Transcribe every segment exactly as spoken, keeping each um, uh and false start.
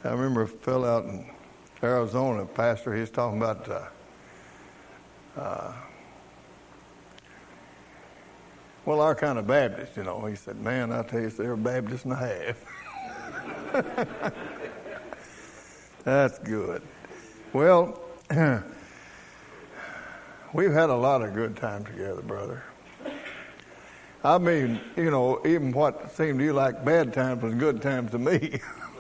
I remember a fellow out in Arizona, a pastor, he was talking about uh, uh, well, our kind of Baptist, you know. He said, man, I tell you, they're a Baptist and a half. That's good. Well, we've had a lot of good time together, brother. I mean, you know, even what seemed to you like bad times was good times to me.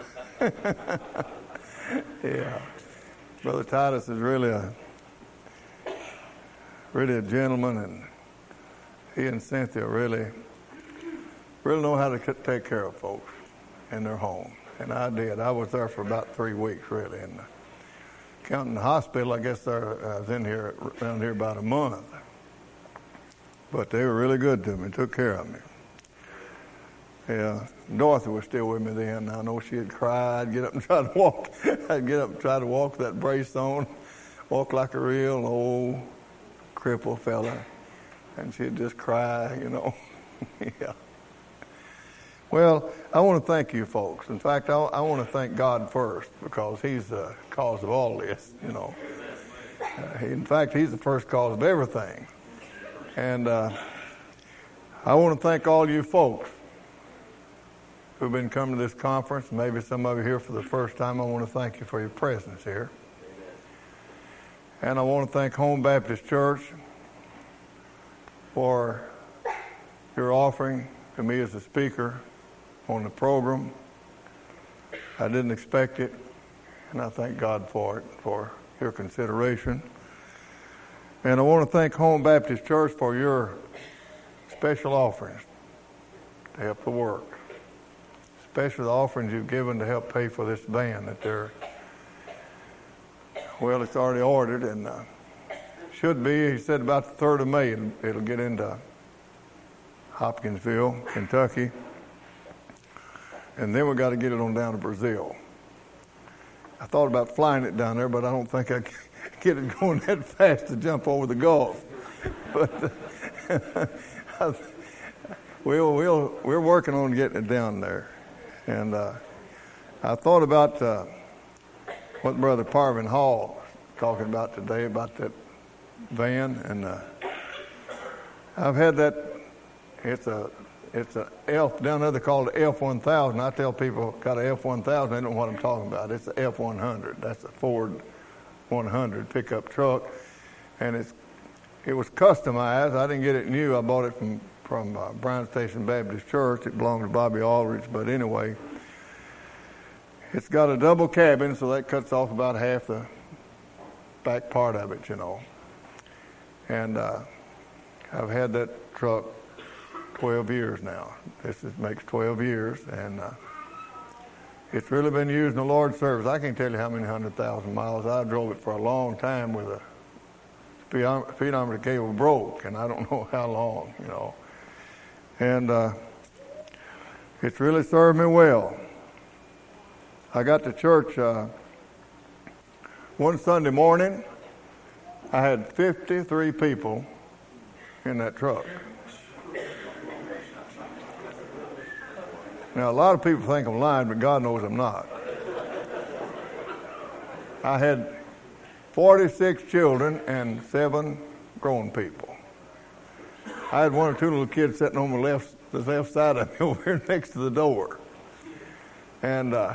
Yeah. Brother Titus is really a really a gentleman, and he and Cynthia really, really know how to c- take care of folks in their home. And I did. I was there for about three weeks, really. And uh, counting the hospital, I guess there, I was in here, around here about a month. But they were really good to me, took care of me. Yeah, Dorothy was still with me then. I know she had cried. I'd get up and try to walk. I'd get up and try to walk with that brace on, walk like a real old crippled fella. And she'd just cry, you know. Yeah. Well, I want to thank you folks. In fact, I, I want to thank God first, because he's the cause of all this, you know. Uh, he, in fact, he's the first cause of everything. And uh, I want to thank all you folks who've been coming to this conference. Maybe some of you here for the first time. I want to thank you for your presence here. And I want to thank Home Baptist Church for your offering to me as a speaker on the program. I didn't expect it, and I thank God for it, for your consideration. And I want to thank Home Baptist Church for your special offerings to help the work, especially the offerings you've given to help pay for this van that they're, well, it's already ordered, and uh, should be, he said, about the third of May, it'll, it'll get into Hopkinsville, Kentucky. And then we got to get it on down to Brazil. I thought about flying it down there, but I don't think I can get it going that fast to jump over the Gulf. But uh, we'll, we'll, we're working on getting it down there. And uh, I thought about uh, what Brother Parvin Hall was talking about today, about that van, and uh, I've had that. It's a it's a F down there. They call it F one thousand. I tell people got a F one thousand. They don't know what I'm talking about. It's a F one hundred. That's a Ford one hundred pickup truck, and it's it was customized. I didn't get it new. I bought it from from uh, Bryan Station Baptist Church. It belonged to Bobby Aldrich, but anyway, it's got a double cabin, so that cuts off about half the back part of it, you know. And uh, I've had that truck twelve years now. This is, makes twelve years, and uh, it's really been used in the Lord's service. I can't tell you how many hundred thousand miles. I drove it for a long time with a speedometer cable broke, and I don't know how long, you know. And uh, it's really served me well. I got to church uh, one Sunday morning. I had fifty-three people in that truck. Now, a lot of people think I'm lying, but God knows I'm not. I had forty-six children and seven grown people. I had one or two little kids sitting on the left, the left side of me over here next to the door. And uh,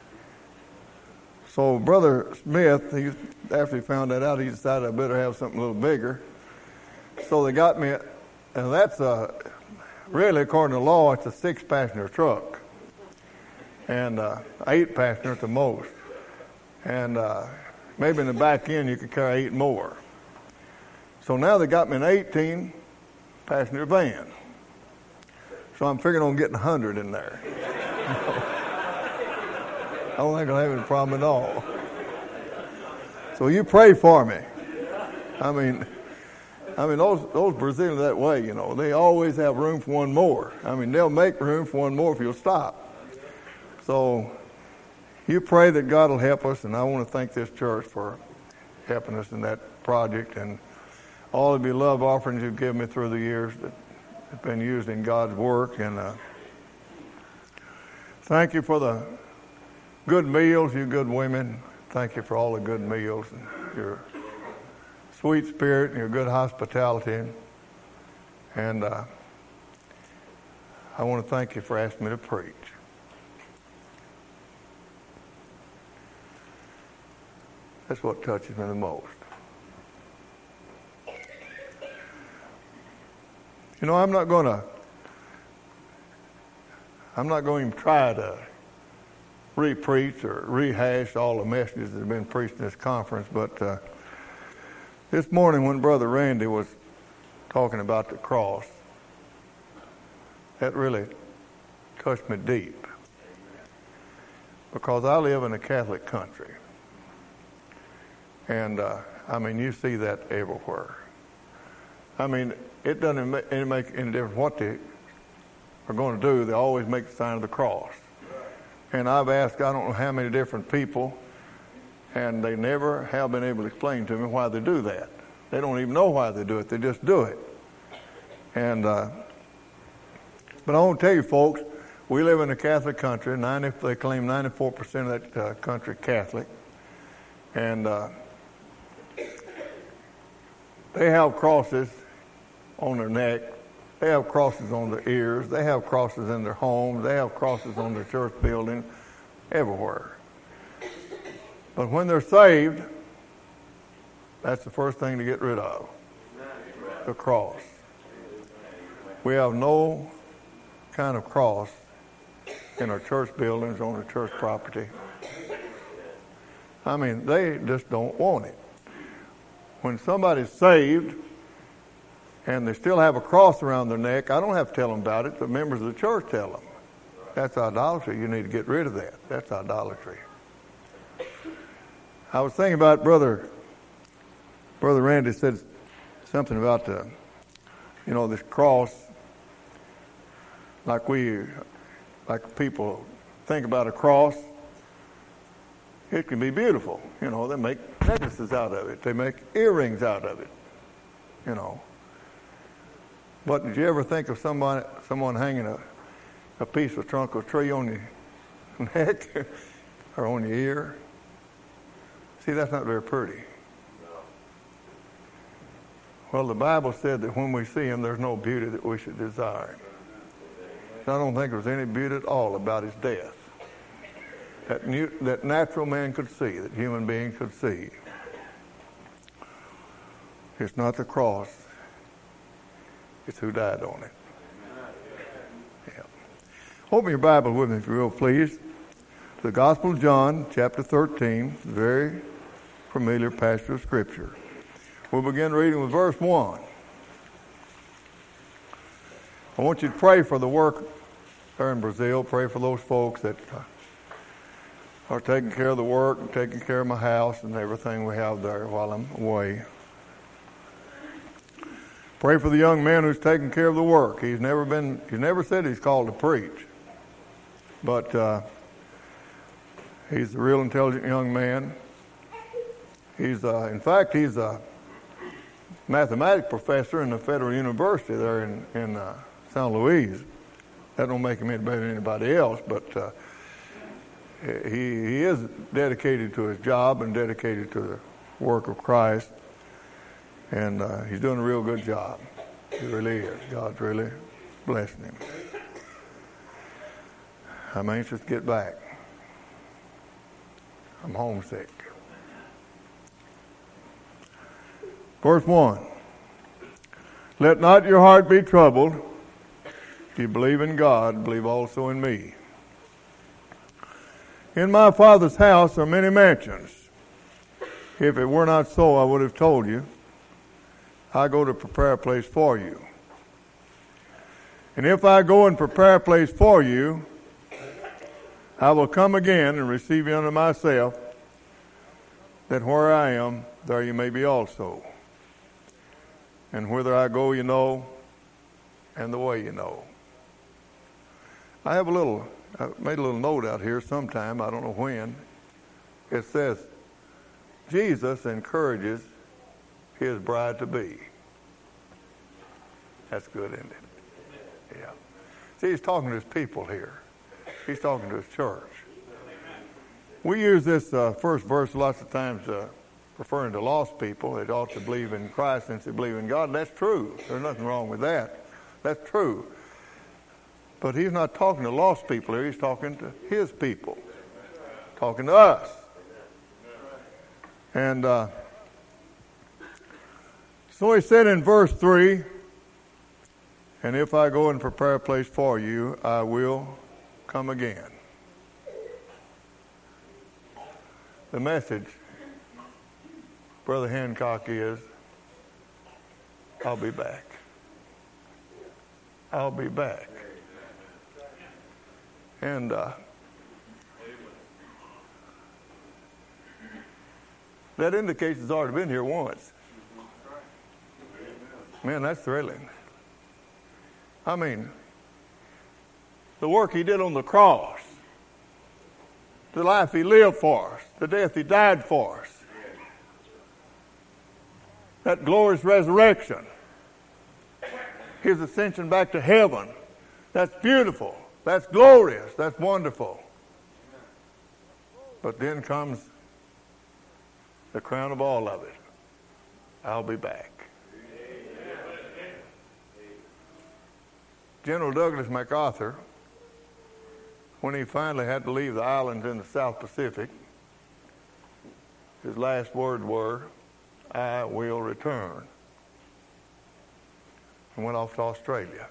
so Brother Smith, he, after he found that out, he decided I better have something a little bigger. So they got me, and that's a, really, according to law, it's a six-passenger truck, and uh, eight-passenger at the most. And uh, maybe in the back end you could carry eight more. So now they got me an eighteen-passenger van. So I'm figuring on getting one hundred in there. I don't think I'll have any problem at all. So you pray for me. I mean, I mean those those Brazilians that way, you know, they always have room for one more. I mean, they'll make room for one more if you'll stop. So you pray that God will help us, and I want to thank this church for helping us in that project and all of your love offerings you've given me through the years that have been used in God's work. And uh, thank you for the good meals, you good women. Thank you for all the good meals and your sweet spirit and your good hospitality. And uh, I want to thank you for asking me to preach. That's what touches me the most. You know, I'm not going to, I'm not going to try to re-preach or rehash all the messages that have been preached in this conference, but uh, this morning when Brother Randy was talking about the cross, that really touched me deep. Because I live in a Catholic country. And, uh, I mean, you see that everywhere. I mean, it doesn't make any, make any difference what they are going to do. They always make the sign of the cross. And I've asked I don't know how many different people, and they never have been able to explain to me why they do that. They don't even know why they do it. They just do it. And uh, but I want to tell you, folks, we live in a Catholic country. ninety, they claim ninety-four percent of that uh, country Catholic. And uh, they have crosses on their neck. They have crosses on their ears. They have crosses in their homes. They have crosses on their church building, everywhere. But when they're saved, that's the first thing to get rid of, the cross. We have no kind of cross in our church buildings, on our church property. I mean, they just don't want it. When somebody's saved and they still have a cross around their neck, I don't have to tell them about it. The members of the church tell them. That's idolatry. You need to get rid of that. That's idolatry. I was thinking about Brother Brother Randy said something about the, you know, this cross. Like we, like people think about a cross. It can be beautiful. You know, they make necklaces out of it. They make earrings out of it. You know. But did you ever think of somebody, someone hanging a, a piece of trunk of tree on your neck or on your ear? See, that's not very pretty. Well, the Bible said that when we see him, there's no beauty that we should desire. I don't think there's any beauty at all about his death that new, that natural man could see, that human beings could see. It's not the cross. It's who died on it. Yeah. Open your Bible with me, if you will, please. The Gospel of John, chapter thirteen, very familiar passage of Scripture. We'll begin reading with verse one. I want you to pray for the work there in Brazil. Pray for those folks that uh, are taking care of the work and taking care of my house and everything we have there while I'm away. Pray for the young man who's taking care of the work. He's never been, he's never said he's called to preach. But uh, he's a real intelligent young man. He's, uh, in fact, he's a mathematics professor in the Federal University there in, in uh, Saint Louis. That don't make him any better than anybody else, but uh, he, he is dedicated to his job and dedicated to the work of Christ. And uh, he's doing a real good job. He really is. God's really blessing him. I'm anxious to get back. I'm homesick. Verse one. Let not your heart be troubled. If you believe in God, believe also in me. In my Father's house are many mansions. If it were not so, I would have told you. I go to prepare a place for you. And if I go and prepare a place for you, I will come again and receive you unto myself, that where I am, there you may be also. And whither I go, you know, and the way you know. I have a little, I made a little note out here sometime, I don't know when. It says, Jesus encourages his bride to be. That's good, isn't it? Yeah. See, he's talking to his people here. He's talking to his church. We use this uh, first verse lots of times uh, referring to lost people. They ought to believe in Christ since they believe in God. And that's true. There's nothing wrong with that. That's true. But he's not talking to lost people here. He's talking to his people. Talking to us. And uh, so he said in verse three, and if I go and prepare a place for you, I will come again. The message, Brother Hancock, is, I'll be back. I'll be back. And uh, that indicates he's already been here once. Man, that's thrilling. I mean, the work he did on the cross, the life he lived for us, the death he died for us, that glorious resurrection, his ascension back to heaven, that's beautiful, that's glorious, that's wonderful. But then comes the crown of all of it. I'll be back. General Douglas MacArthur, when he finally had to leave the islands in the South Pacific, his last words were, I will return. And went off to Australia.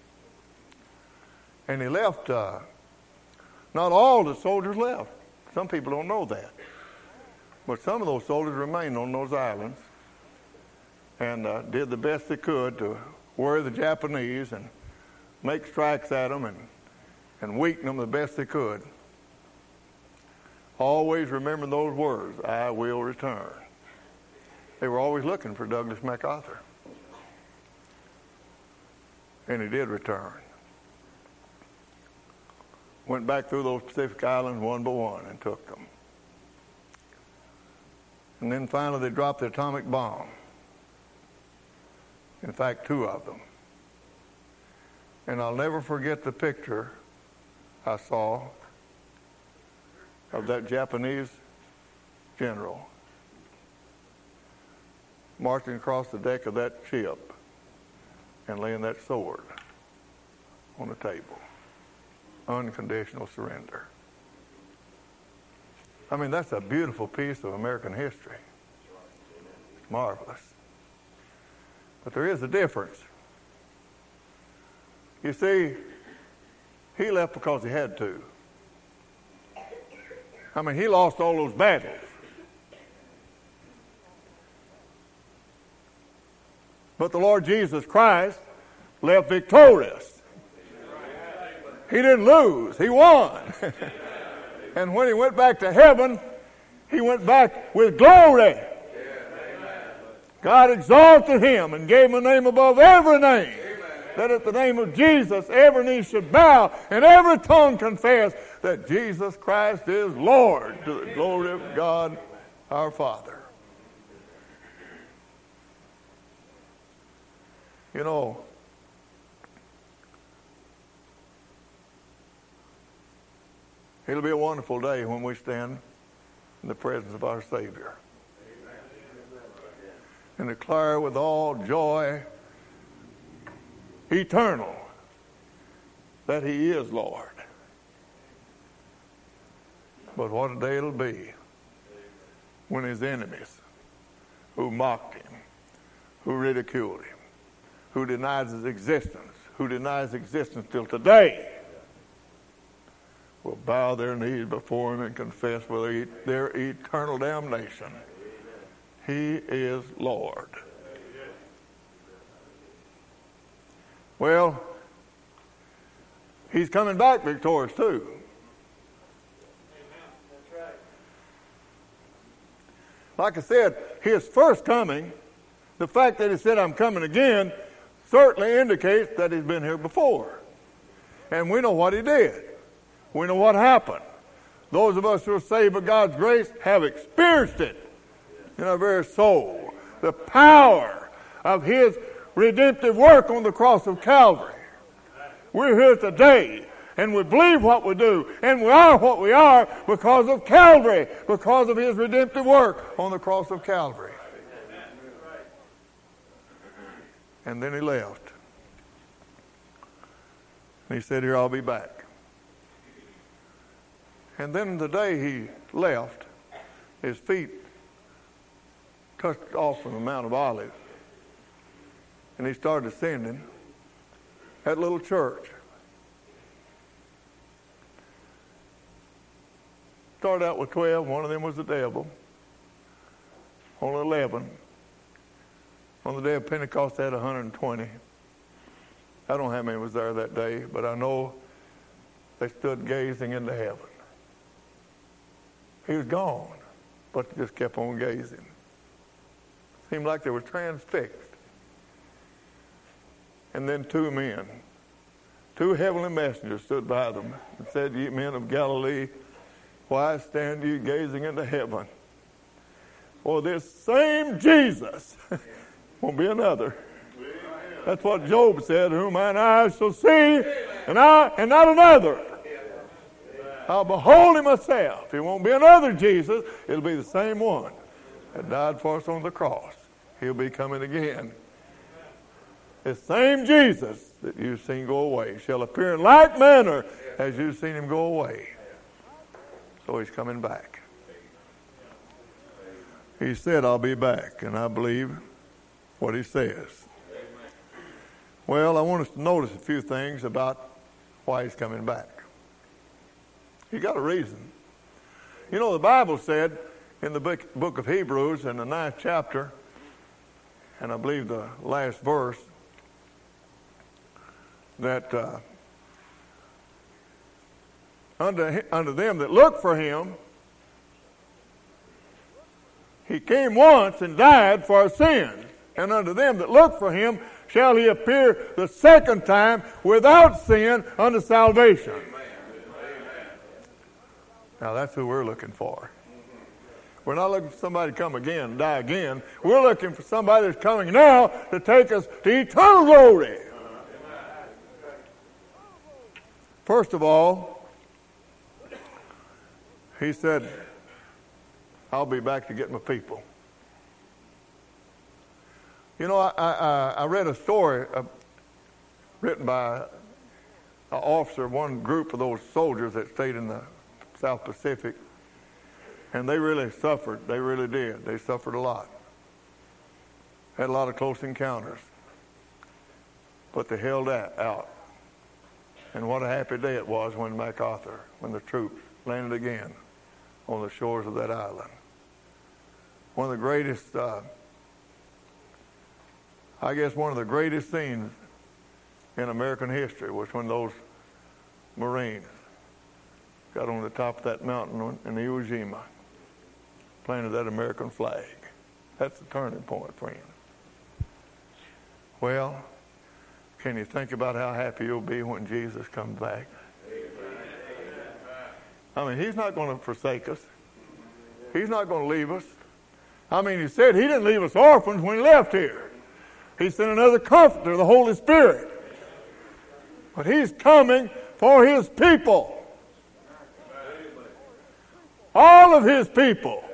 And he left, uh, not all the soldiers left. Some people don't know that. But some of those soldiers remained on those islands and uh, did the best they could to worry the Japanese and make strikes at them and, and weaken them the best they could. Always remember those words, I will return. They were always looking for Douglas MacArthur. And he did return. Went back through those Pacific Islands one by one and took them. And then finally they dropped the atomic bomb. In fact, two of them. And I'll never forget the picture I saw of that Japanese general marching across the deck of that ship and laying that sword on the table. Unconditional surrender. I mean, that's a beautiful piece of American history. It's marvelous. But there is a difference. You see, he left because he had to. I mean, he lost all those battles. But the Lord Jesus Christ left victorious. He didn't lose. He won. And when he went back to heaven, he went back with glory. God exalted him and gave him a name above every name. That at the name of Jesus, every knee should bow and every tongue confess that Jesus Christ is Lord, to the glory of God our Father. You know, it'll be a wonderful day when we stand in the presence of our Savior and declare with all joy eternal that he is Lord. But what a day it'll be when his enemies who mocked him, who ridiculed him, who denies his existence, who denies existence till today, will bow their knees before him and confess with their eternal damnation, he is Lord. Well, he's coming back victorious too. Like I said, his first coming, the fact that he said, I'm coming again, certainly indicates that he's been here before. And we know what he did. We know what happened. Those of us who are saved by God's grace have experienced it in our very soul. The power of his redemptive work on the cross of Calvary. We're here today And we believe what we do. And we are what we are because of Calvary, because of his redemptive work on the cross of Calvary. And then he left. And he said, here, I'll be back. And then the day he left, his feet touched off from the Mount of Olives. And he started ascending that little church. Started out with twelve. One of them was the devil. Only eleven. On the day of Pentecost, they had one hundred twenty. I don't know how many was there that day, but I know they stood gazing into heaven. He was gone, but they just kept on gazing. Seemed like they were transfixed. And then two men, two heavenly messengers stood by them and said, ye men of Galilee, why stand you gazing into heaven? For this same Jesus won't be another. That's what Job said, whom mine eyes shall see, and I and not another. I'll behold him myself. It won't be another Jesus. It'll be the same one that died for us on the cross. He'll be coming again. The same Jesus that you've seen go away shall appear in like manner as you've seen him go away. So he's coming back. He said, I'll be back, and I believe what he says. Well, I want us to notice a few things about why he's coming back. He got a reason. You know, the Bible said in the book, book of Hebrews, in the ninth chapter, and I believe the last verse, that uh, unto, unto them that look for him, he came once and died for our sins. And unto them that look for him shall he appear the second time without sin unto salvation. Amen. Now that's who we're looking for. We're not looking for somebody to come again, die again. We're looking for somebody that's coming now to take us to eternal glory. First of all, he said, I'll be back to get my people. You know, I, I, I read a story uh, written by an officer of one group of those soldiers that stayed in the South Pacific, and they really suffered. They really did. They suffered a lot. Had a lot of close encounters. But they held that out. And what a happy day it was when MacArthur, when the troops landed again on the shores of that island. One of the greatest, uh, I guess one of the greatest scenes in American history was when those Marines got on the top of that mountain in Iwo Jima, planted that American flag. That's the turning point, friend. Well, can you think about how happy you'll be when Jesus comes back? I mean, he's not going to forsake us. He's not going to leave us. I mean, he said he didn't leave us orphans when he left here. He sent another comforter, the Holy Spirit. But he's coming for his people. All of his people.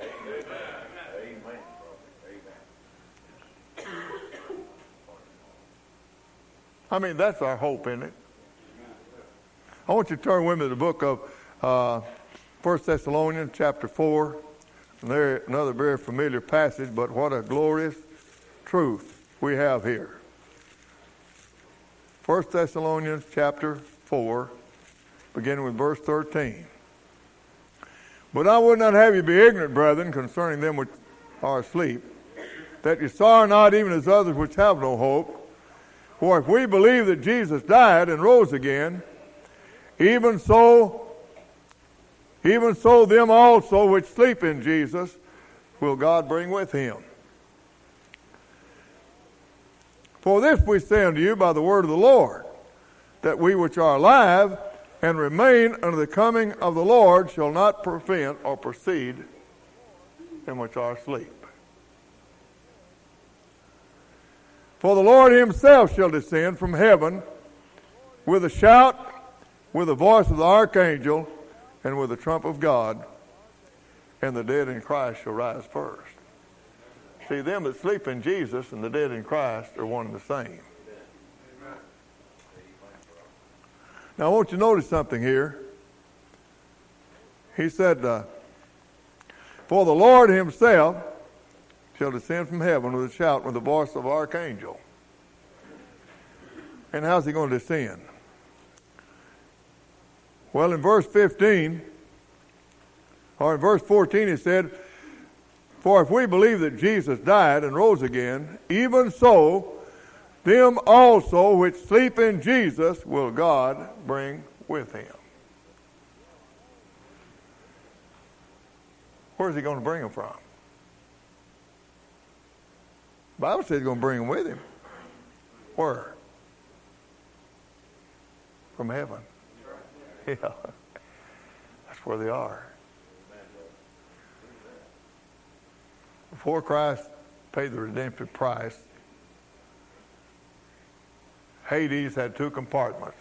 I mean, that's our hope, isn't it? I want you to turn with me to the book of uh, First Thessalonians chapter four. And there, another very familiar passage, but what a glorious truth we have here. First Thessalonians chapter four, beginning with verse thirteen. But I would not have you be ignorant, brethren, concerning them which are asleep, that you sorrow not even as others which have no hope. For if we believe that Jesus died and rose again, even so, even so them also which sleep in Jesus will God bring with him. For this we say unto you by the word of the Lord, that we which are alive and remain unto the coming of the Lord shall not prevent or precede them which are asleep. For the Lord himself shall descend from heaven with a shout, with the voice of the archangel and with the trump of God, and the dead in Christ shall rise first. See, them that sleep in Jesus and the dead in Christ are one and the same. Now, I want you to notice something here. He said, uh, for the Lord himself shall descend from heaven with a shout, with the voice of the archangel. And how's he going to descend? Well, in verse fifteen, or in verse fourteen, he said, for if we believe that Jesus died and rose again, even so, them also which sleep in Jesus will God bring with him. Where's he going to bring them from? The Bible says he's going to bring them with him. Where? From heaven. Yeah. That's where they are. Before Christ paid the redemptive price, Hades had two compartments.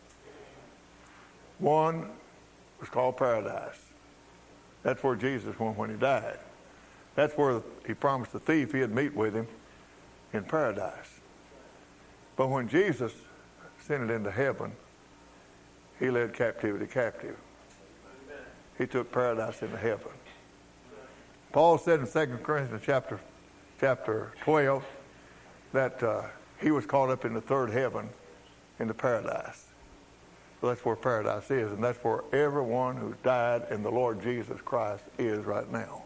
One was called paradise. That's where Jesus went when he died. That's where he promised the thief he'd meet with him in paradise. But when Jesus ascended into heaven, he led captivity captive. He took paradise into heaven. Paul said in Second Corinthians chapter, chapter twelve that uh, he was caught up in the third heaven into paradise. So that's where paradise is, and that's where everyone who died in the Lord Jesus Christ is right now.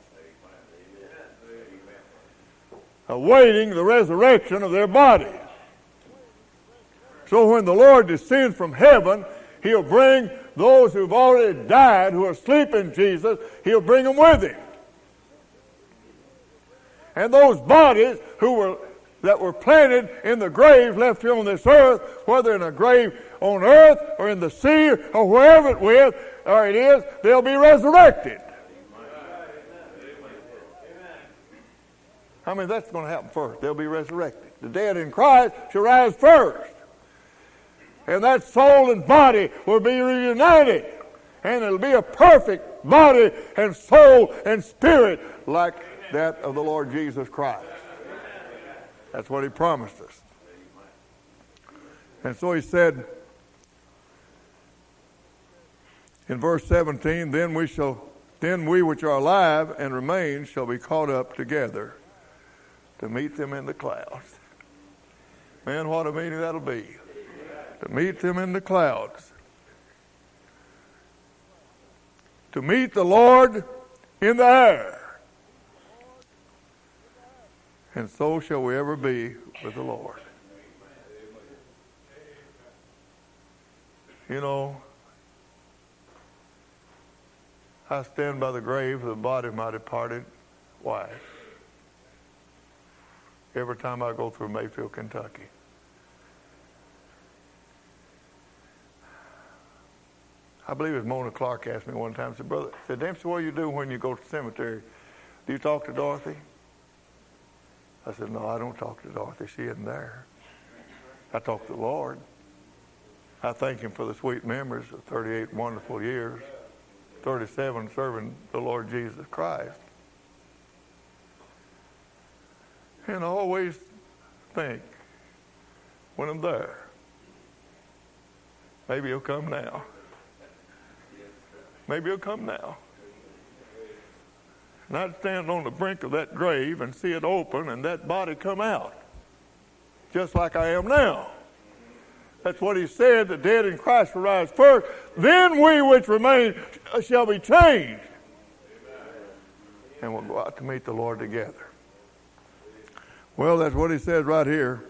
Awaiting the resurrection of their bodies. So when the Lord descends from heaven, he'll bring those who've already died, who are asleep in Jesus, he'll bring them with him. And those bodies who were that were planted in the grave left here on this earth, whether in a grave on earth or in the sea or wherever it is, or it is, they'll be resurrected. I mean, that's going to happen first. They'll be resurrected. The dead in Christ shall rise first. And that soul and body will be reunited. And it'll be a perfect body and soul and spirit like that of the Lord Jesus Christ. That's what he promised us. And so he said in verse seventeen, then we shall, then we which are alive and remain shall be caught up together to meet them in the clouds. Man, what a meeting that'll be. To meet them in the clouds. To meet the Lord in the air. And so shall we ever be with the Lord. You know, I stand by the grave of the body of my departed wife every time I go through Mayfield, Kentucky. I believe it was Mona Clark asked me one time, said, Brother, said, Dempsey, what do you do when you go to the cemetery? Do you talk to Dorothy? I said, no, I don't talk to Dorothy. She isn't there. I talk to the Lord. I thank him for the sweet memories of thirty-eight wonderful years, thirty-seven serving the Lord Jesus Christ. And I always think, when I'm there, maybe he'll come now. Maybe he'll come now. And I'd stand on the brink of that grave and see it open and that body come out. Just like I am now. That's what he said, the dead in Christ will rise first. Then we which remain shall be changed. And we'll go out to meet the Lord together. Well, that's what he says right here.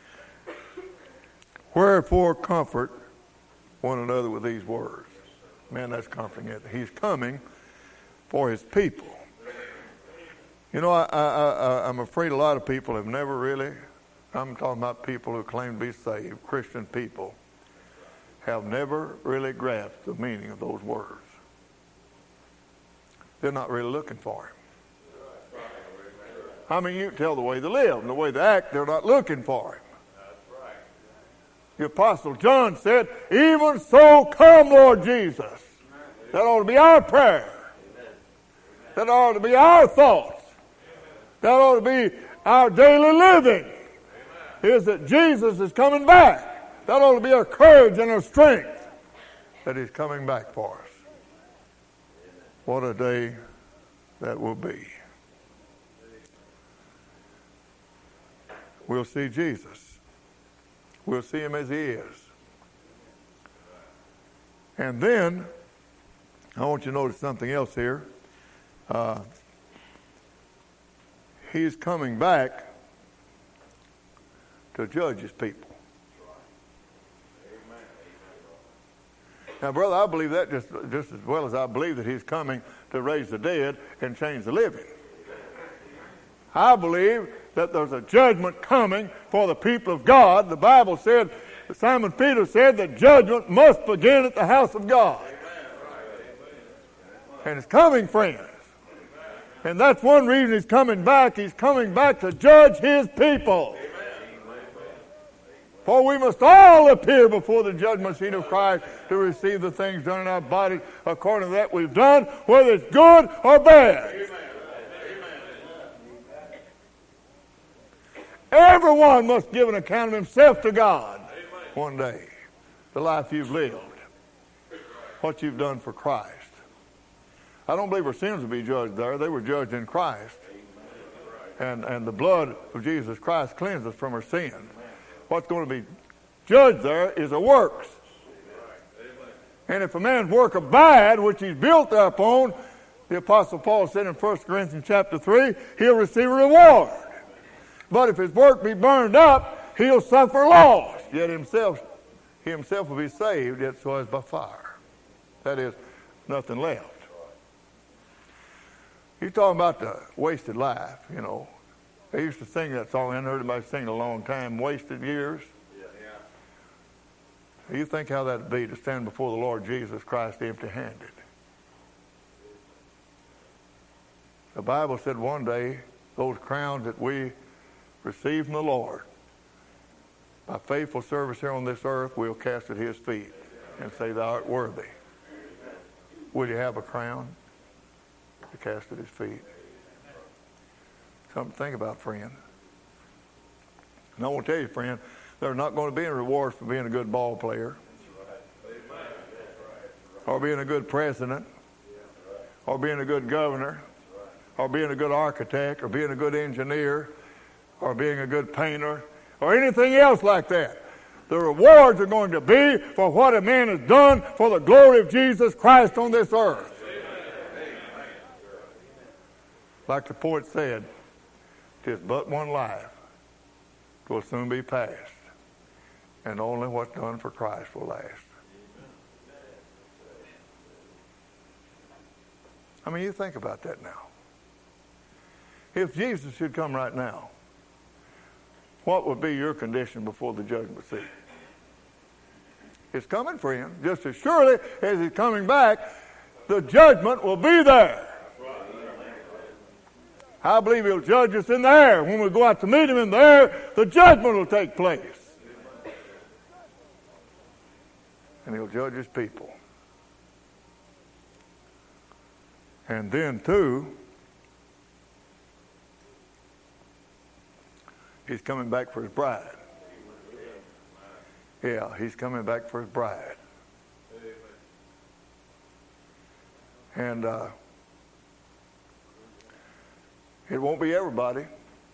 Wherefore comfort one another with these words. Man, that's comforting it. He's coming for his people. You know, I, I, I, I'm afraid a lot of people have never really, I'm talking about people who claim to be saved, Christian people, have never really grasped the meaning of those words. They're not really looking for him. I mean, you can tell the way they live and the way they act, they're not looking for him. The Apostle John said, even so come, Lord Jesus. That ought to be our prayer. That ought to be our thoughts. That ought to be our daily living. Is that Jesus is coming back. That ought to be our courage and our strength. That He's coming back for us. What a day that will be. We'll see Jesus. We'll see Him as He is. And then, I want you to notice something else here. Uh, he's coming back to judge His people. Now, brother, I believe that just, just as well as I believe that He's coming to raise the dead and change the living. I believe that there's a judgment coming for the people of God. The Bible said, Simon Peter said, that judgment must begin at the house of God. And it's coming, friends. And that's one reason He's coming back. He's coming back to judge His people. For we must all appear before the judgment seat of Christ to receive the things done in our bodies according to that we've done, whether it's good or bad. Everyone must give an account of himself to God one day. The life you've lived. What you've done for Christ. I don't believe our sins will be judged there. They were judged in Christ. And, and the blood of Jesus Christ cleanses us from our sins. What's going to be judged there is the works. And if a man's work abide, which he's built upon, the Apostle Paul said in First Corinthians chapter three, he'll receive a reward. But if his work be burned up, he'll suffer loss. Yet himself, he himself will be saved, yet so as by fire. That is, nothing left. You're talking about the wasted life, you know. They used to sing that song. I hadn't heard anybody sing it a long time. Wasted years. Yeah, yeah. You think how that'd be to stand before the Lord Jesus Christ empty-handed. The Bible said one day, those crowns that we receive from the Lord, by faithful service here on this earth, we'll cast at His feet and say, Thou art worthy. Will you have a crown to cast at His feet? Something to think about, friend. And I want to tell you, friend, there's not going to be any rewards for being a good ball player, or being a good president, or being a good governor, or being a good architect, or being a good engineer, or being a good painter, or anything else like that. The rewards are going to be for what a man has done for the glory of Jesus Christ on this earth. Like the poet said, "'Tis but one life, 'twill soon be past, and only what's done for Christ will last." I mean, you think about that now. If Jesus should come right now, what would be your condition before the judgment seat? It's coming, friend. Just as surely as He's coming back, the judgment will be there. I believe He'll judge us in the air. When we go out to meet Him in the air, the judgment will take place. And He'll judge His people. And then, too, He's coming back for His bride. Yeah, He's coming back for His bride. And uh, it won't be everybody.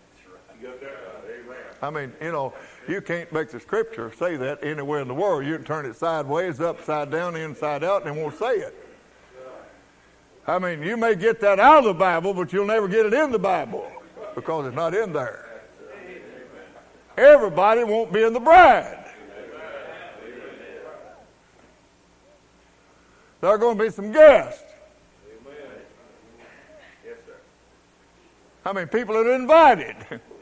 I mean, you know, you can't make the Scripture say that anywhere in the world. You can turn it sideways, upside down, inside out, and it won't say it. I mean, you may get that out of the Bible, but you'll never get it in the Bible because it's not in there. Everybody won't be in the bride. There are going to be some guests. I mean, people that are invited.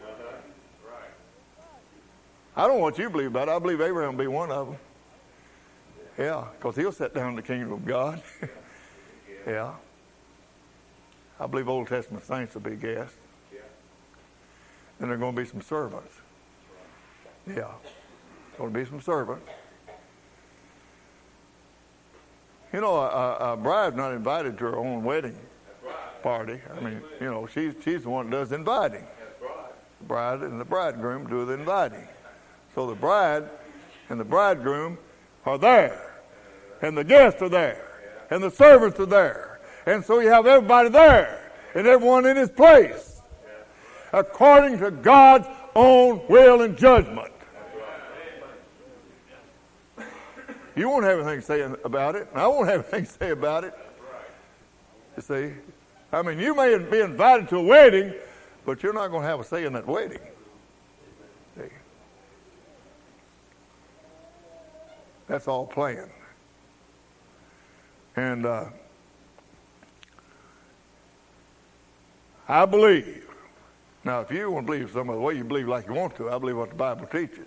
I don't know what you believe about it. I believe Abraham will be one of them. Yeah, because he'll sit down in the kingdom of God. Yeah. I believe Old Testament saints will be guests. And there are going to be some servants. Yeah. going to be some servants. You know, a, a bride's not invited to her own wedding party. I mean, you know, she's, she's the one that does the inviting. The bride and the bridegroom do the inviting. So the bride and the bridegroom are there. And the guests are there. And the servants are there. And so you have everybody there. And everyone in his place. According to God's own will and judgment. You won't have anything to say about it. And I won't have anything to say about it. You see? I mean, you may be invited to a wedding, but you're not going to have a say in that wedding. See? That's all planned. And uh, I believe, now if you want to believe some other way, you believe like you want to. I believe what the Bible teaches.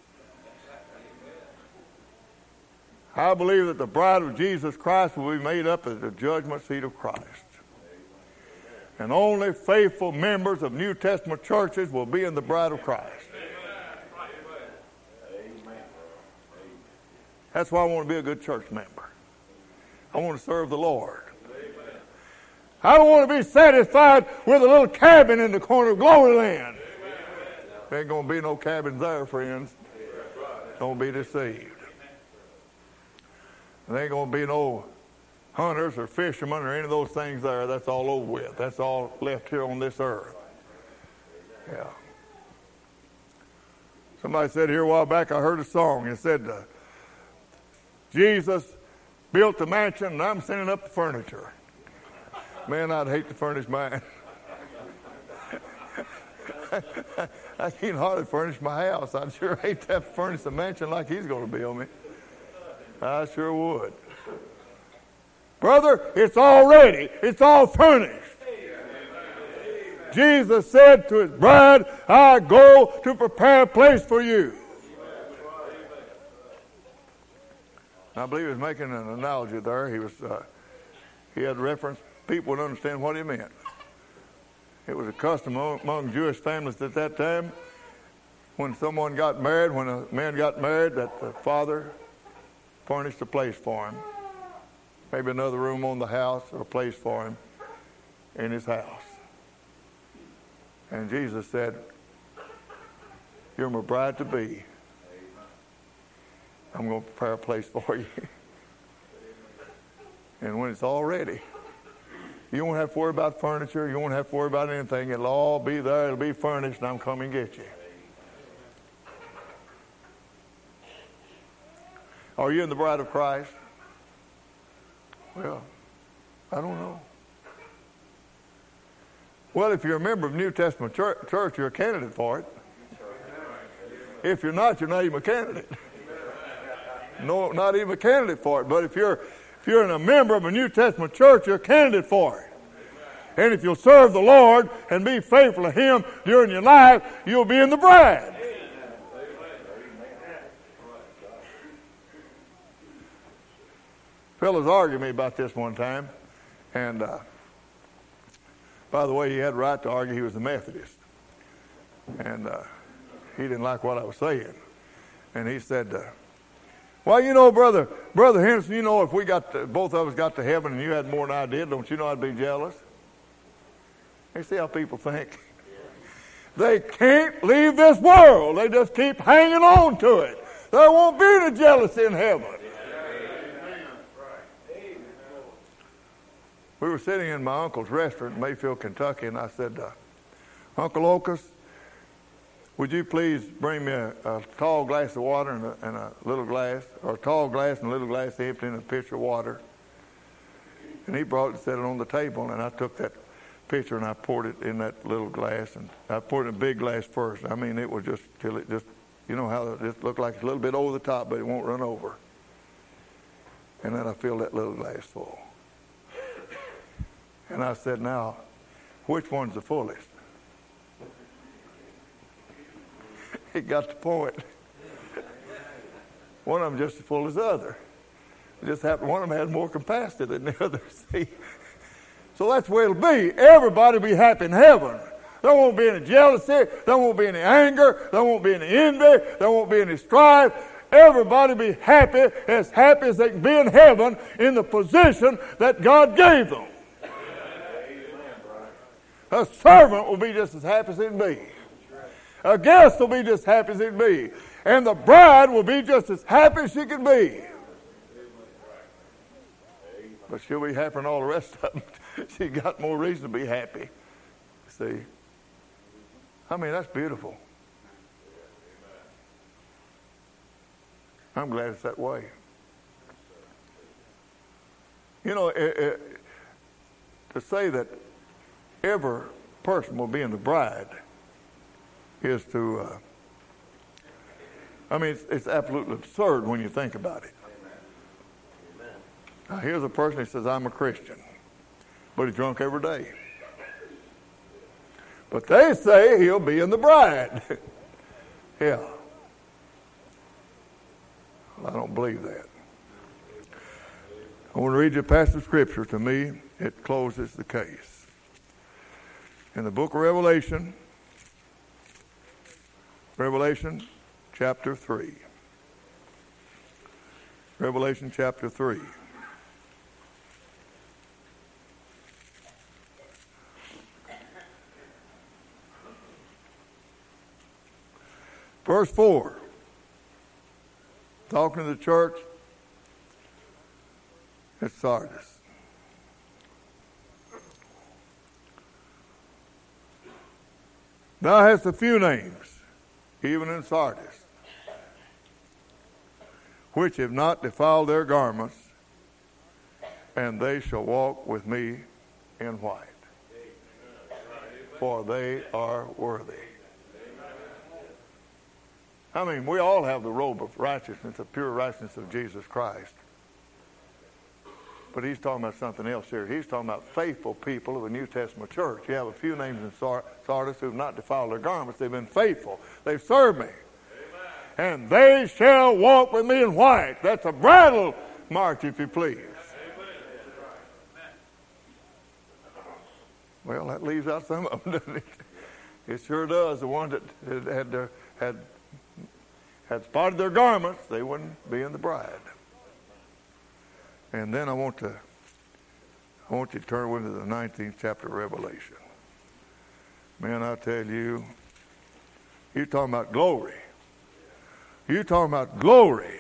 I believe that the bride of Jesus Christ will be made up at the judgment seat of Christ. And only faithful members of New Testament churches will be in the bride of Christ. That's why I want to be a good church member. I want to serve the Lord. I don't want to be satisfied with a little cabin in the corner of Glory Land. There ain't going to be no cabins there, friends. Don't be deceived. There ain't going to be no hunters or fishermen or any of those things there. That's all over with. That's all left here on this earth. Yeah. Somebody said here a while back, I heard a song. It said, uh, Jesus built the mansion and I'm sending up the furniture. Man, I'd hate to furnish mine. I can't hardly furnish my house. I'd sure hate to have to furnish a mansion like he's going to build me. I sure would. Brother, it's all ready. It's all furnished. Jesus said to his bride, I go to prepare a place for you. I believe he was making an analogy there. He was, uh, he had reference. People would understand what he meant. It was a custom among Jewish families at that time. When someone got married, when a man got married, that the father furnished a place for him. Maybe another room on the house or a place for him in his house. And Jesus said, you're my bride to be. I'm going to prepare a place for you. And when it's all ready, you won't have to worry about furniture. You won't have to worry about anything. It'll all be there. It'll be furnished, and I'm coming to get you. Are you in the bride of Christ? Well, I don't know. Well, if you're a member of New Testament church, church, you're a candidate for it. If you're not, you're not even a candidate. No, not even a candidate for it. But if you're if you're a member of a New Testament church, you're a candidate for it. And if you'll serve the Lord and be faithful to Him during your life, you'll be in the bride. Fellas argued me about this one time, and uh, by the way, he had the right to argue. He was a Methodist, and uh, he didn't like what I was saying. And he said, uh, well, you know, brother, brother Henderson, you know, if we got to, both of us got to heaven and you had more than I did, don't you know I'd be jealous? You see how people think? They can't leave this world. They just keep hanging on to it. There won't be any jealousy in heaven. We were sitting in my uncle's restaurant in Mayfield, Kentucky, and I said, uh, Uncle Ocas, would you please bring me a, a tall glass of water and a, and a little glass, or a tall glass and a little glass empty and a pitcher of water? And he brought it and set it on the table, and I took that pitcher and I poured it in that little glass, and I poured it in a big glass first. I mean, it was just till it just, you know how it just looked like it's a little bit over the top, but it won't run over. And then I filled that little glass full. And I said, now, which one's the fullest? He got the point. One of them just as full as the other. It just happened one of them had more capacity than the other. See? So that's the way it'll be. Everybody will be happy in heaven. There won't be any jealousy. There won't be any anger. There won't be any envy. There won't be any strife. Everybody be happy, as happy as they can be in heaven in the position that God gave them. A servant will be just as happy as he can be. A guest will be just as happy as he can be. And the bride will be just as happy as she can be. But she'll be happy than all the rest of them. She got more reason to be happy. See? I mean, that's beautiful. I'm glad it's that way. You know, it, it, to say that every person will be in the bride is to, uh, I mean, it's, it's absolutely absurd when you think about it. Now, here's a person who says, I'm a Christian, but he's drunk every day. But they say he'll be in the bride. Yeah. Well, I don't believe that. I want to read you a passage of Scripture. To me, it closes the case. In the book of Revelation, Revelation chapter three. Revelation chapter three. Verse four. Talking to the church at Sardis. Thou hast a few names, even in Sardis, which have not defiled their garments, and they shall walk with me in white, for they are worthy. I mean, we all have the robe of righteousness, the pure righteousness of Jesus Christ. But he's talking about something else here. He's talking about faithful people of the New Testament church. You have a few names in Sardis who have not defiled their garments. They've been faithful. They've served me. Amen. And they shall walk with me in white. That's a bridal march, if you please. Amen. Well, that leaves out some of them, doesn't it? It sure does. The ones that had had, had had spotted their garments, they wouldn't be in the bride. And then I want to I want you to turn with me to the nineteenth chapter of Revelation. Man, I tell you, you're talking about glory. You're talking about glory.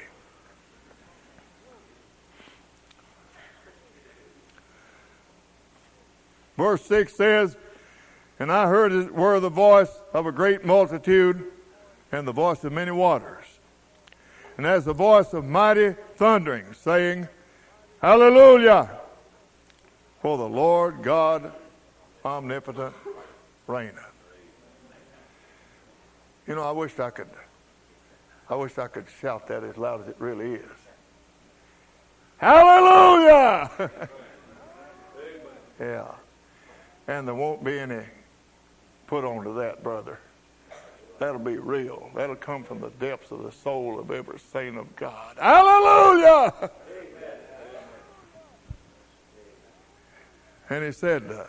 Verse six says, and I heard it were the voice of a great multitude, and the voice of many waters, and as the voice of mighty thundering, saying, Hallelujah! For the Lord God omnipotent reigneth. You know, I wish I could, I wish I could shout that as loud as it really is. Hallelujah! Yeah. And there won't be any put on to that, brother. That'll be real. That'll come from the depths of the soul of every saint of God. Hallelujah! Amen. And he said, uh,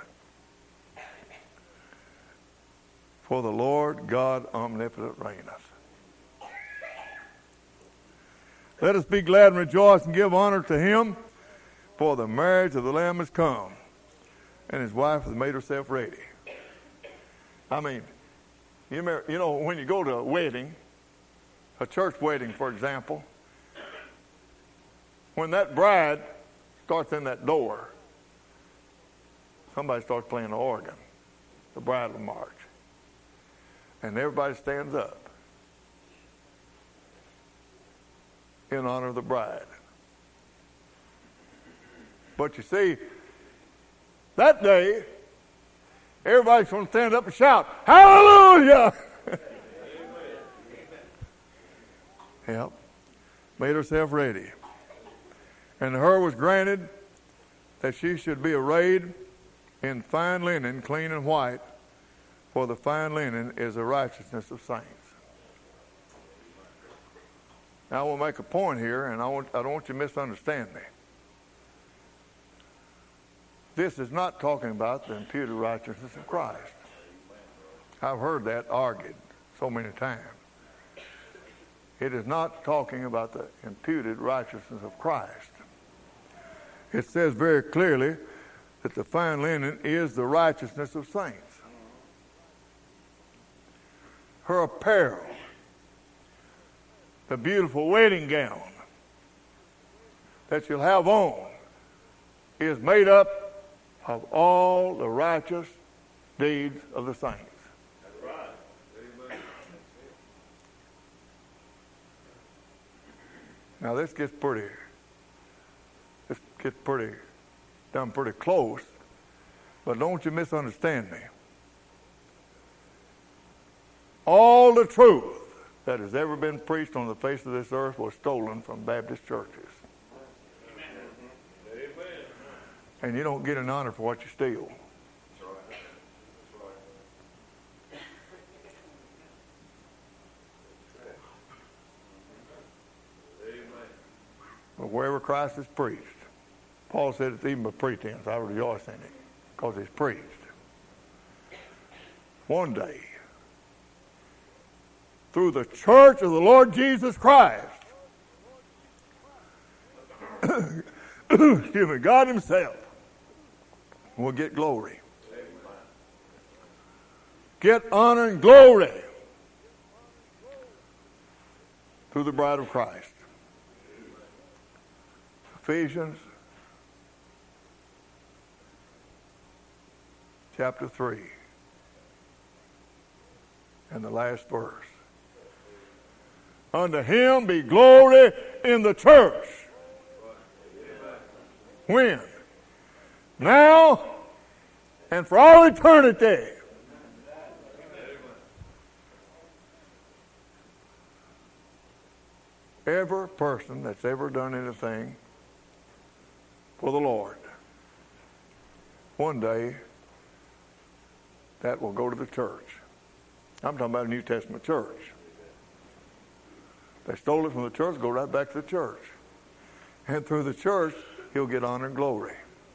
for the Lord God omnipotent reigneth. Let us be glad and rejoice and give honor to him, for the marriage of the Lamb is come, and his wife has made herself ready. I mean, You, remember, you know, when you go to a wedding, a church wedding, for example, when that bride starts in that door, somebody starts playing the organ, the bridal march, and everybody stands up in honor of the bride. But you see, that day, everybody's going to stand up and shout, Hallelujah! Yep. Made herself ready. And her was granted that she should be arrayed in fine linen, clean and white, for the fine linen is the righteousness of saints. Now I will make a point here, and I, want, I don't want you to misunderstand me. This is not talking about the imputed righteousness of Christ. I've heard that argued so many times. It is not talking about the imputed righteousness of Christ. It says very clearly that the fine linen is the righteousness of saints. Her apparel, the beautiful wedding gown that she'll have on, is made up of all the righteous deeds of the saints. That's right. Amen. Now this gets pretty, this gets pretty, done pretty close, but don't you misunderstand me. All the truth that has ever been preached on the face of this earth was stolen from Baptist churches. Amen. And you don't get an honor for what you steal. That's right. That's right. Amen. But wherever Christ is preached, Paul said it's even a pretense. I rejoice in it because it's preached. One day, through the church of the Lord Jesus Christ, excuse me, God himself will get glory. Get honor and glory through the bride of Christ. Ephesians chapter three and the last verse. Unto him be glory in the church. When? Now and for all eternity. Every person that's ever done anything for the Lord, one day that will go to the church. I'm talking about a New Testament church. They stole it from the church, go right back to the church. And through the church, he'll get honor and glory.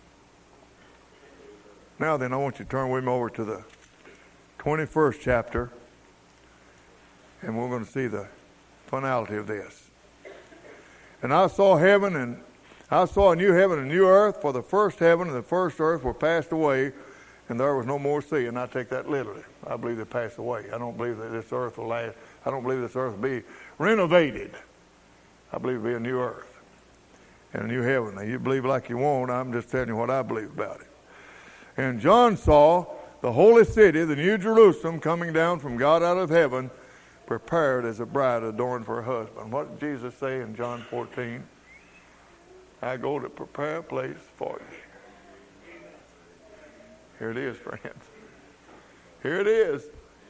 Now then, I want you to turn with me over to the twenty-first chapter, and we're going to see the finality of this. And I saw heaven, and I saw a new heaven and a new earth, for the first heaven and the first earth were passed away, and there was no more sea. And I take that literally. I believe they passed away. I don't believe that this earth will last. I don't believe this earth will be renovated. I believe it'll be a new earth and a new heaven. Now, you believe like you want. I'm just telling you what I believe about it. And John saw the holy city, the new Jerusalem, coming down from God out of heaven, prepared as a bride adorned for her husband. What did Jesus say in John fourteen? I go to prepare a place for you. Here it is, friends. Here it is.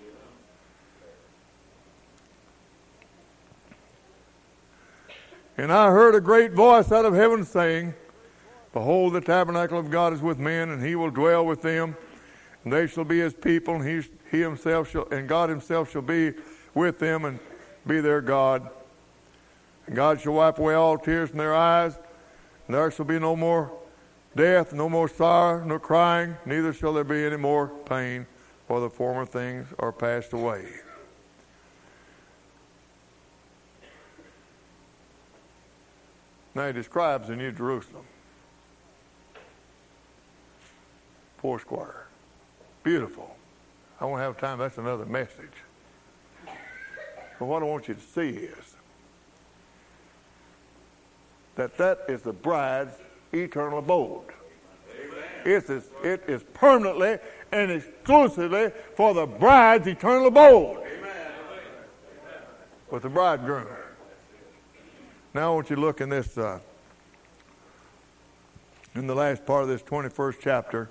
And I heard a great voice out of heaven saying, behold, the tabernacle of God is with men, and he will dwell with them, and they shall be his people, and he, he himself shall, and God himself shall be with them and be their God. And God shall wipe away all tears from their eyes, and there shall be no more death, no more sorrow, no crying, neither shall there be any more pain, for the former things are passed away. Now he describes the New Jerusalem. Four square. Beautiful. I won't have time. That's another message. But what I want you to see is that that is the bride's eternal abode. It is, it is permanently and exclusively for the bride's eternal abode. Amen. With the bridegroom. Now I want you to look in this, uh, in the last part of this twenty-first chapter.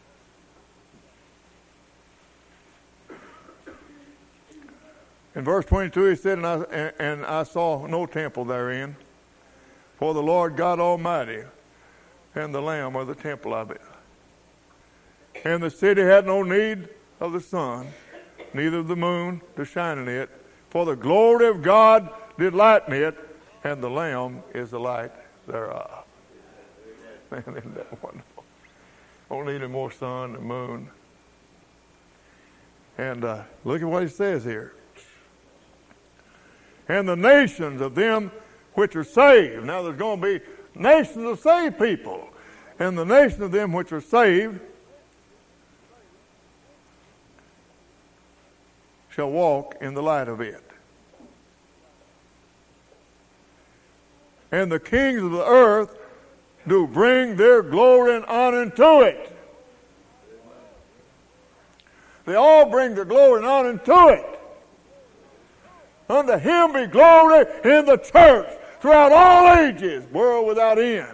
In verse twenty-two, he said, and I, and I saw no temple therein, for the Lord God Almighty and the Lamb are the temple of it. And the city had no need of the sun, neither of the moon to shine in it, for the glory of God did lighten it, and the Lamb is the light thereof. Man, isn't that wonderful? Don't need any more sun and moon. And uh, look at what he says here. And the nations of them which are saved. Now there's going to be nations of saved people. And the nation of them which are saved shall walk in the light of it. And the kings of the earth do bring their glory and honor into it. They all bring their glory and honor into it. Unto him be glory in the church throughout all ages, world without end.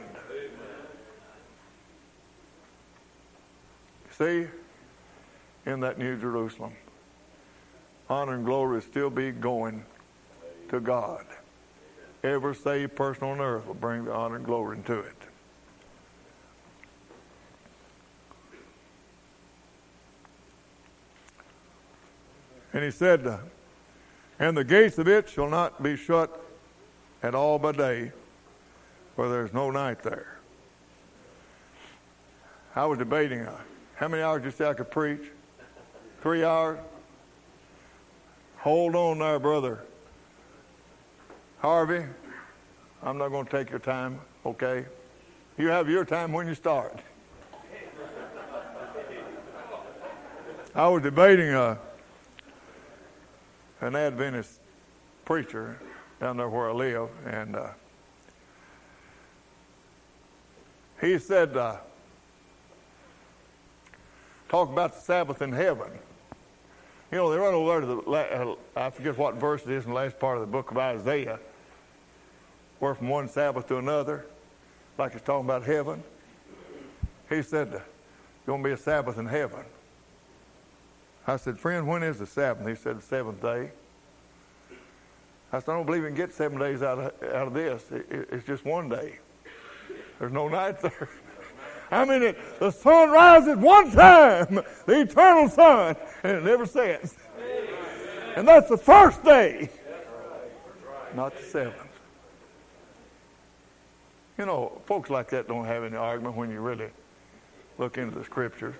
See, in that New Jerusalem, honor and glory will still be going to God. Every saved person on earth will bring the honor and glory into it. And he said, uh, and the gates of it shall not be shut at all by day, for there is no night there. I was debating, uh, how many hours did you say I could preach? Three hours? Hold on there, brother Harvey. I'm not going to take your time, okay? You have your time when you start. I was debating uh, an Adventist preacher down there where I live, and uh, he said, uh, talk about the Sabbath in heaven. You know, they run over there to the, uh, I forget what verse it is in the last part of the book of Isaiah, where from one Sabbath to another, like it's talking about heaven. He said, there's going to be a Sabbath in heaven. I said, friend, when is the Sabbath? He said, the seventh day. I said, I don't believe we can get seven days out of, out of this. It, it, it's just one day. There's no night there. I mean, it, the sun rises one time, the eternal sun, and it never sets. And that's the first day, not the seventh. You know, folks like that don't have any argument when you really look into the scriptures.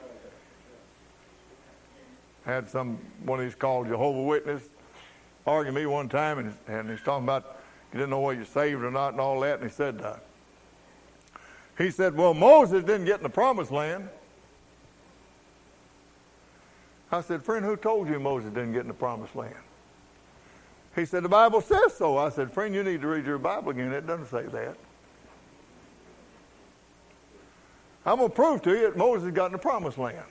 I had some, one of these called Jehovah's Witness, argue me one time, and, and he's talking about you didn't know whether you're saved or not and all that, and he said, uh, he said, well, Moses didn't get in the promised land. I said, friend, who told you Moses didn't get in the promised land? He said, the Bible says so. I said, friend, you need to read your Bible again. It doesn't say that. I'm going to prove to you that Moses got in the promised land.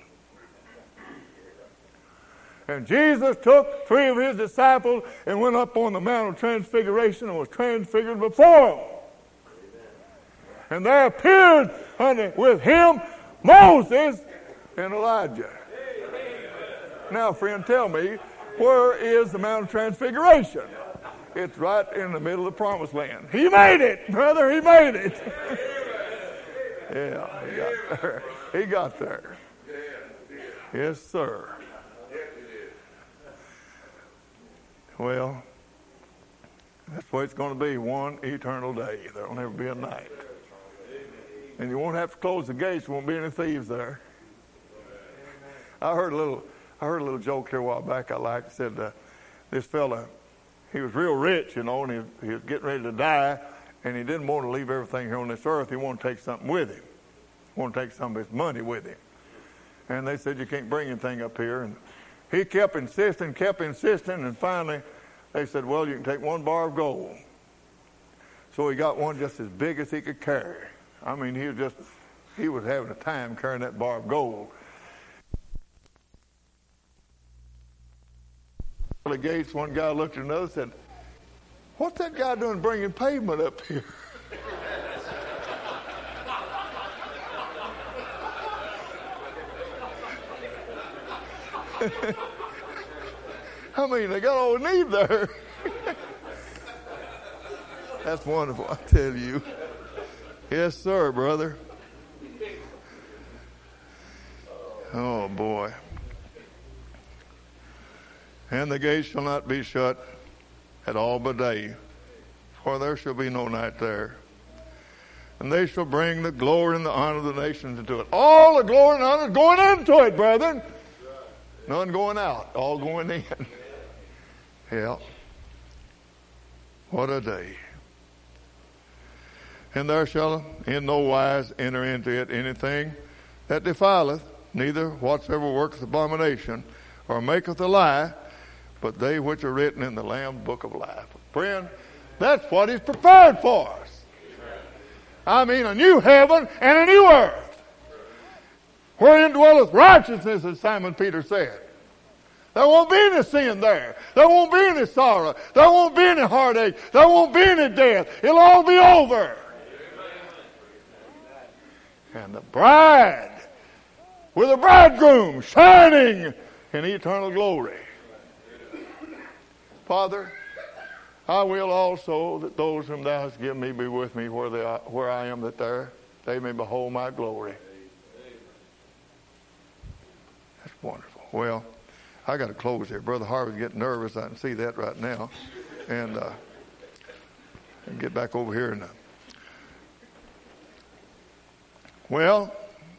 And Jesus took three of his disciples and went up on the Mount of Transfiguration and was transfigured before them. And there appeared honey, with him Moses and Elijah. Now, friend, tell me, where is the Mount of Transfiguration? It's right in the middle of the promised land. He made it, brother, he made it. Yeah, he got there. He got there. Yes, sir. Well, that's the way it's going to be, one eternal day. There will never be a night. And you won't have to close the gates. There won't be any thieves there. I heard a little I heard a little joke here a while back I liked. It said uh, this fella, he was real rich, you know, and he, he was getting ready to die, and he didn't want to leave everything here on this earth. He wanted to take something with him. He wanted to take some of his money with him. And they said, you can't bring anything up here. And he kept insisting, kept insisting, and finally they said, well, you can take one bar of gold. So he got one just as big as he could carry. I mean, he was just, he was having a time carrying that bar of gold. The gates, one guy looked at another and said, what's that guy doing bringing pavement up here? I mean, they got all they need there. That's wonderful, I tell you. Yes, sir, brother. Oh, boy. And the gates shall not be shut at all by day, for there shall be no night there. And they shall bring the glory and the honor of the nations into it. All the glory and honor is going into it, brethren. None going out, all going in. Yeah. What a day. And there shall in no wise enter into it anything that defileth, neither whatsoever worketh abomination, or maketh a lie, but they which are written in the Lamb's book of life. Friend, that's what He's prepared for us. I mean, a new heaven and a new earth, wherein dwelleth righteousness, as Simon Peter said. There won't be any sin there. There won't be any sorrow. There won't be any heartache. There won't be any death. It'll all be over. And the bride with the bridegroom shining in eternal glory. Father, I will also that those whom thou hast given me be with me where they are, where I am, that there they may behold my glory. That's wonderful. Well, I got to close here. Brother Harvey's getting nervous. I can see that right now. And, uh, and get back over here. And, uh, well,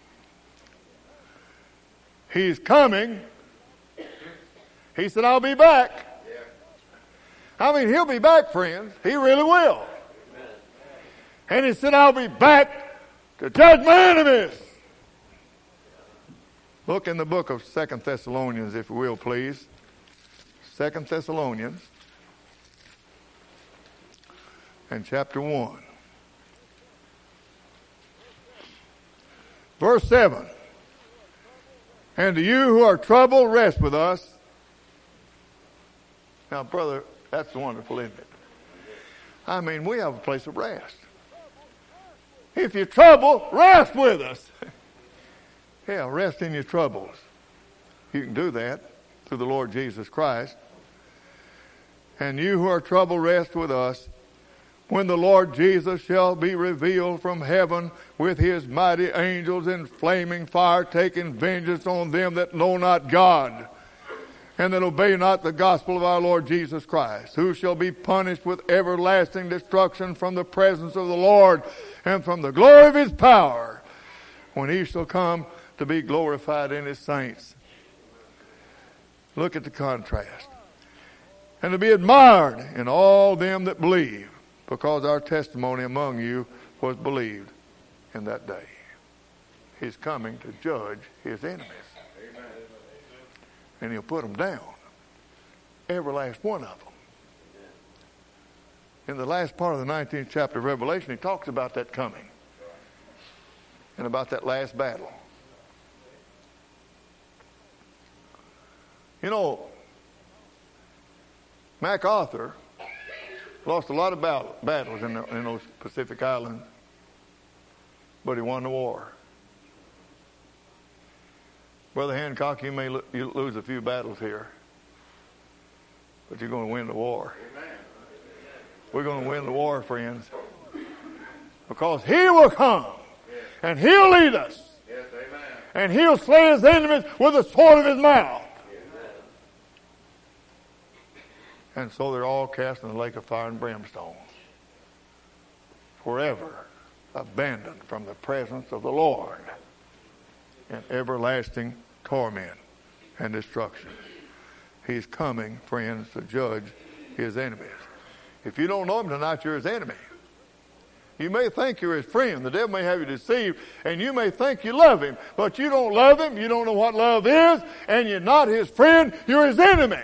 He's coming. He said, I'll be back. I mean, He'll be back, friends. He really will. And He said, I'll be back to judge my enemies. Look in the book of Second Thessalonians, if you will, please. Second Thessalonians and chapter one. Verse seven. And to you who are troubled, rest with us. Now, brother, that's wonderful, isn't it? I mean, we have a place of rest. If you're troubled, rest with us. Yeah, rest in your troubles. You can do that through the Lord Jesus Christ. And you who are troubled, rest with us when the Lord Jesus shall be revealed from heaven with His mighty angels in flaming fire, taking vengeance on them that know not God and that obey not the gospel of our Lord Jesus Christ, who shall be punished with everlasting destruction from the presence of the Lord and from the glory of His power, when He shall come to be glorified in His saints. Look at the contrast. And to be admired in all them that believe, because our testimony among you was believed in that day. He's coming to judge His enemies. Amen. And He'll put them down. Every last one of them. In the last part of the nineteenth chapter of Revelation, He talks about that coming. And about that last battle. You know, MacArthur lost a lot of battle, battles in, the, in those Pacific Islands, but he won the war. Brother Hancock, you may lo- you lose a few battles here, but you're going to win the war. Amen. We're going to win the war, friends, because He will come, and He'll lead us, yes, and He'll slay His enemies with the sword of His mouth. And so they're all cast in the lake of fire and brimstone, forever abandoned from the presence of the Lord in everlasting torment and destruction. He's coming, friends, to judge His enemies. If you don't know Him tonight, you're His enemy. You may think you're His friend. The devil may have you deceived, and you may think you love Him, but you don't love Him. You don't know what love is, and you're not His friend. You're His enemy.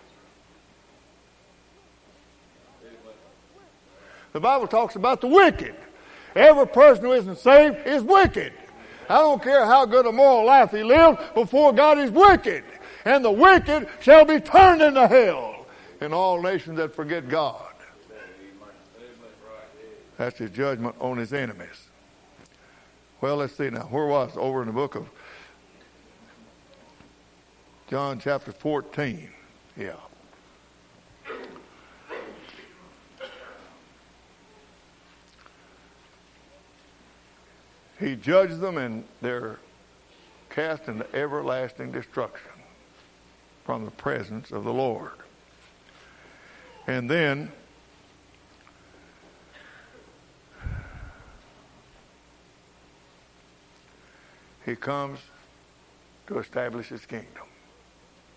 The Bible talks about the wicked. Every person who isn't saved is wicked. I don't care how good a moral life he lives, before God is wicked. And the wicked shall be turned into hell in all nations that forget God. That's His judgment on His enemies. Well, let's see now. Where was it? Over in the book of John chapter fourteen. Yeah. He judged them, and they're cast into everlasting destruction from the presence of the Lord. And then He comes to establish His kingdom.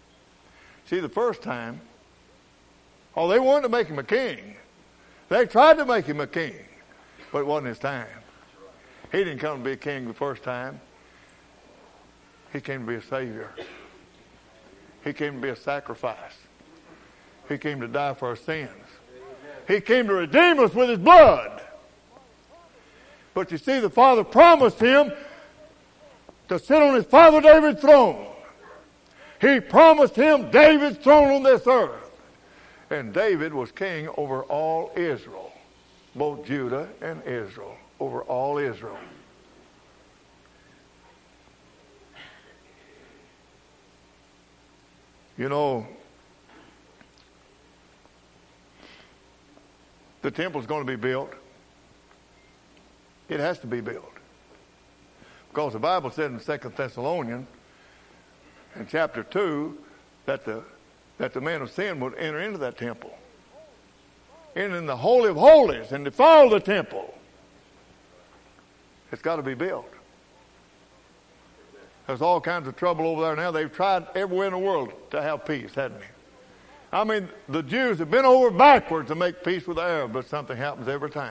See, the first time, oh, they wanted to make him a king. They tried to make him a king, but it wasn't his time. He didn't come to be a king the first time. He came to be a savior. He came to be a sacrifice. He came to die for our sins. He came to redeem us with his blood. But you see, the Father promised him to sit on his father David's throne. He promised him David's throne on this earth. And David was king over all Israel, both Judah and Israel, over all Israel. You know, the temple's going to be built. It has to be built. Because the Bible said in Second Thessalonians, in chapter two, that the that the man of sin would enter into that temple. And in the Holy of Holies and defile the temple. It's got to be built. There's all kinds of trouble over there now. They've tried everywhere in the world to have peace, hadn't they? I mean, the Jews have been over backwards to make peace with the Arabs, but something happens every time.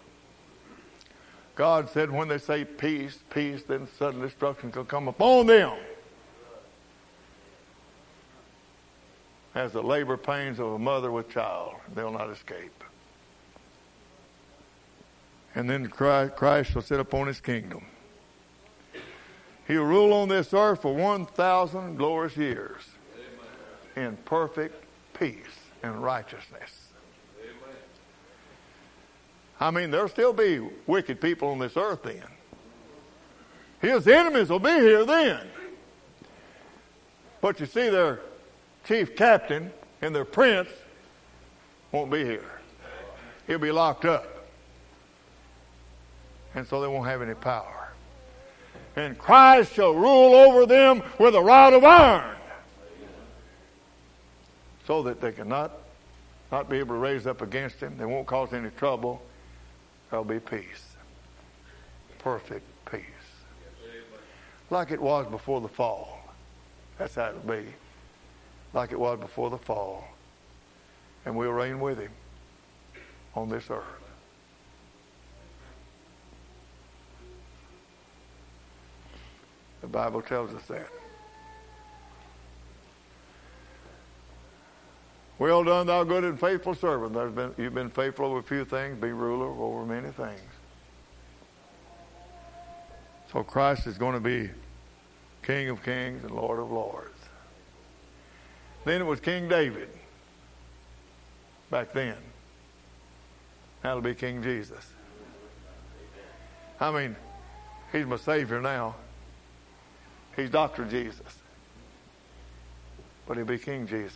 God said when they say peace, peace, then sudden destruction will come upon them. As the labor pains of a mother with child, they'll not escape. And then Christ shall sit upon his kingdom. He'll rule on this earth for one thousand glorious years. Amen. In perfect peace and righteousness. Amen. I mean, there'll still be wicked people on this earth then. His enemies will be here then. But you see, their chief captain and their prince won't be here. He'll be locked up. And so they won't have any power. And Christ shall rule over them with a rod of iron. So that they cannot not be able to raise up against him. They won't cause any trouble. There'll be peace. Perfect peace. Like it was before the fall. That's how it'll be. Like it was before the fall. And we'll reign with him on this earth. The Bible tells us that. Well done, thou good and faithful servant. There's been, you've been faithful over a few things. Be ruler over many things. So Christ is going to be King of kings and Lord of lords. Then it was King David. Back then. Now it'll be King Jesus. I mean, he's my Savior now. He's Doctor Jesus. But he'll be King Jesus.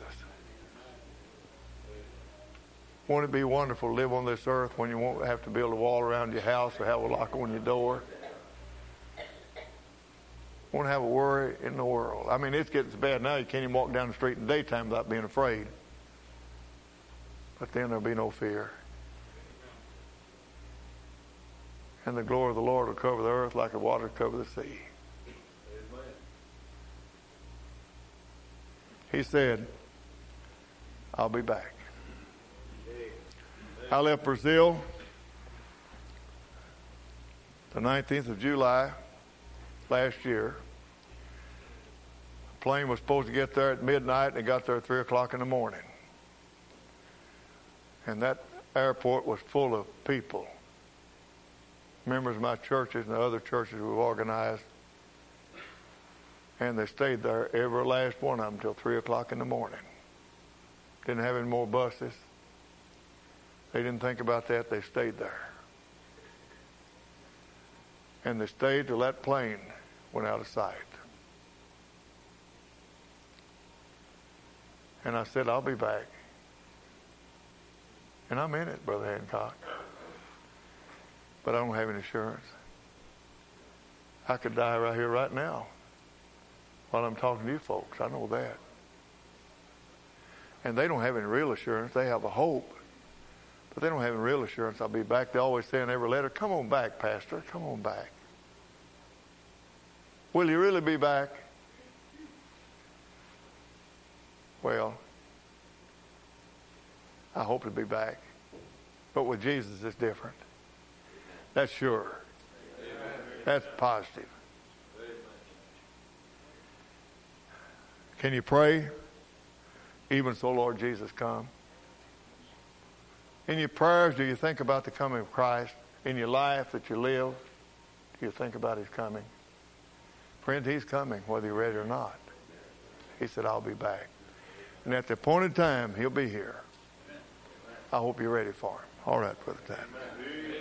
Won't it be wonderful to live on this earth when you won't have to build a wall around your house or have a lock on your door? Won't have a worry in the world. I mean, it's getting so bad now you can't even walk down the street in the daytime without being afraid. But then there'll be no fear. And the glory of the Lord will cover the earth like the waters cover the sea. He said, I'll be back. I left Brazil the nineteenth of July last year. The plane was supposed to get there at midnight and it got there at three o'clock in the morning. And that airport was full of people. Members of my churches and the other churches we've organized. And they stayed there, every last one of them, till three o'clock in the morning. Didn't have any more buses. They didn't think about that. They stayed there. And they stayed till that plane went out of sight. And I said, I'll be back. And I'm in it, Brother Hancock. But I don't have any insurance. I could die right here, right now. While I'm talking to you folks, I know that. And they don't have any real assurance. They have a hope. But they don't have any real assurance I'll be back. They always say in every letter, come on back, Pastor. Come on back. Will you really be back? Well, I hope to be back. But with Jesus, it's different. That's sure. That's positive. Can you pray? Even so, Lord Jesus, come. In your prayers, do you think about the coming of Christ? In your life that you live, do you think about His coming? Friend, He's coming, whether you're ready or not. He said, I'll be back. And at the appointed time, He'll be here. I hope you're ready for Him. All right, Brother Tad.